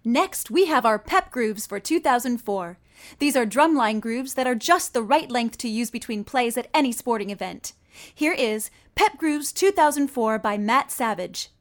Next, we have our pep grooves for 2004. These are drumline grooves that are just the right length to use between plays at any sporting event. Here is Pep Grooves 2004 by Matt Savage.